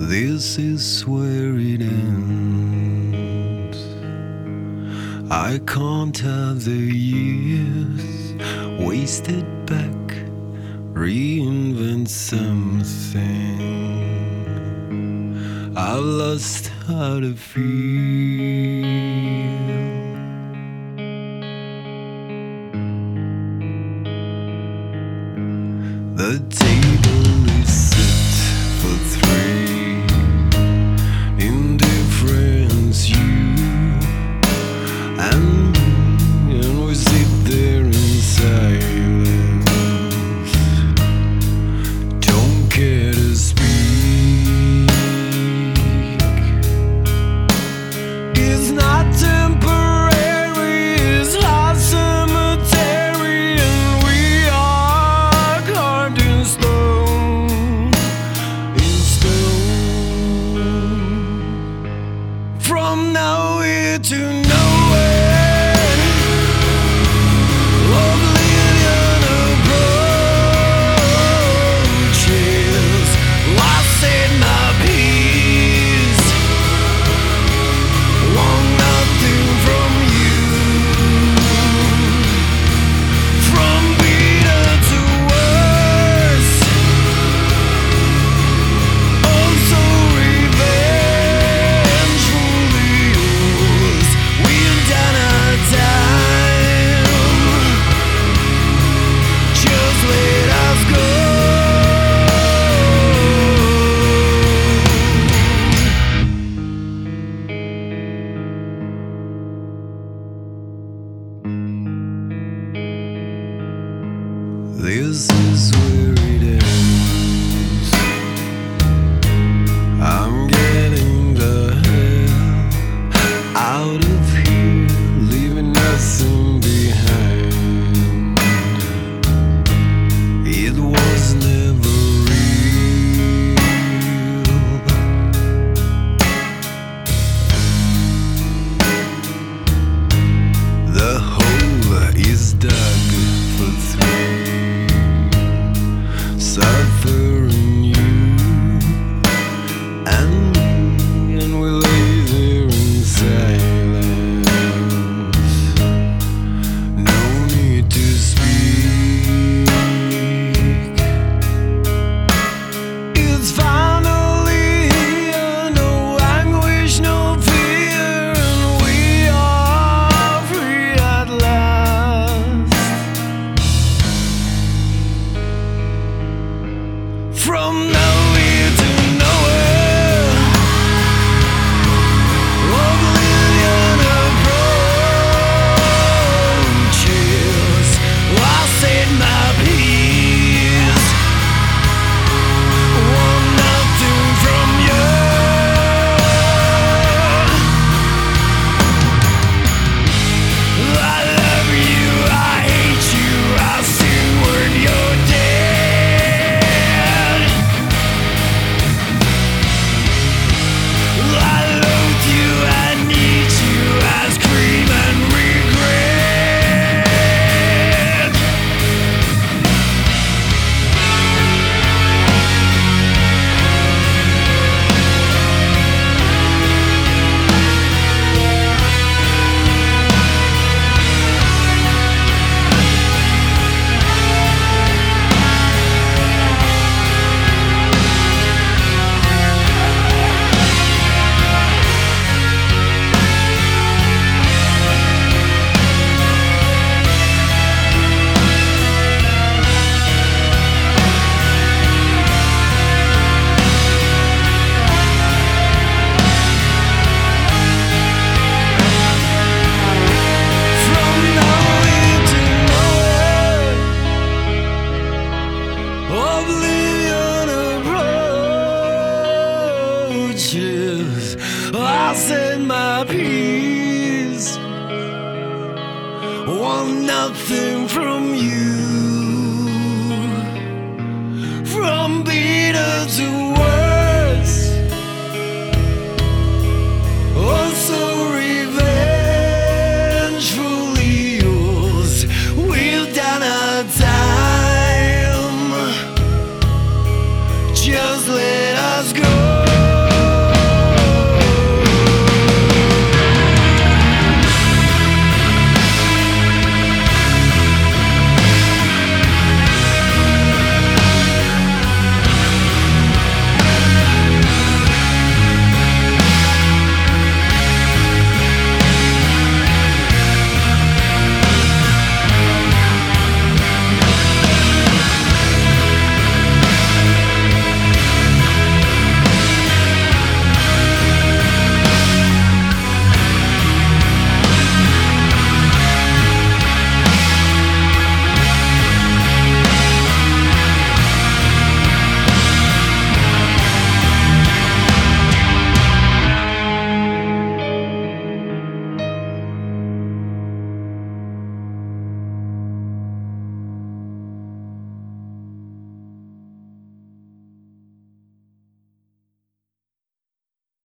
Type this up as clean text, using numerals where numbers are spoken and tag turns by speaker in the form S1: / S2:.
S1: This is where it ends. I can't have the years wasted back, reinvent something. I've lost how to feel. The table is set for three. Indifference, you and me, and we sit there in silence. Don't care to speak. It's not temporary, it's hot cemetery, and we are carved in stone, from nowhere to nowhere, oblivion approaches. I said my peace, want nothing from you. From bitter to worse, also revengefully yours. We've done our time, just let us go. This is where it ends. I'm getting the hell out of here, leaving nothing behind. It was never real. The hole is dug for three. Suffering you and me, and we lay there in silence. No need to speak. It's finally here, no anguish, no fear, and we are free at last. From nowhere to nowhere, oblivion approaches. I said my peace, want nothing from you. I love you, I hate you, I see when you're dead. I loathe you, I need you, I scream and regret. From nowhere to nowhere, oblivion approaches. I said my peace, want nothing from you. From bitter to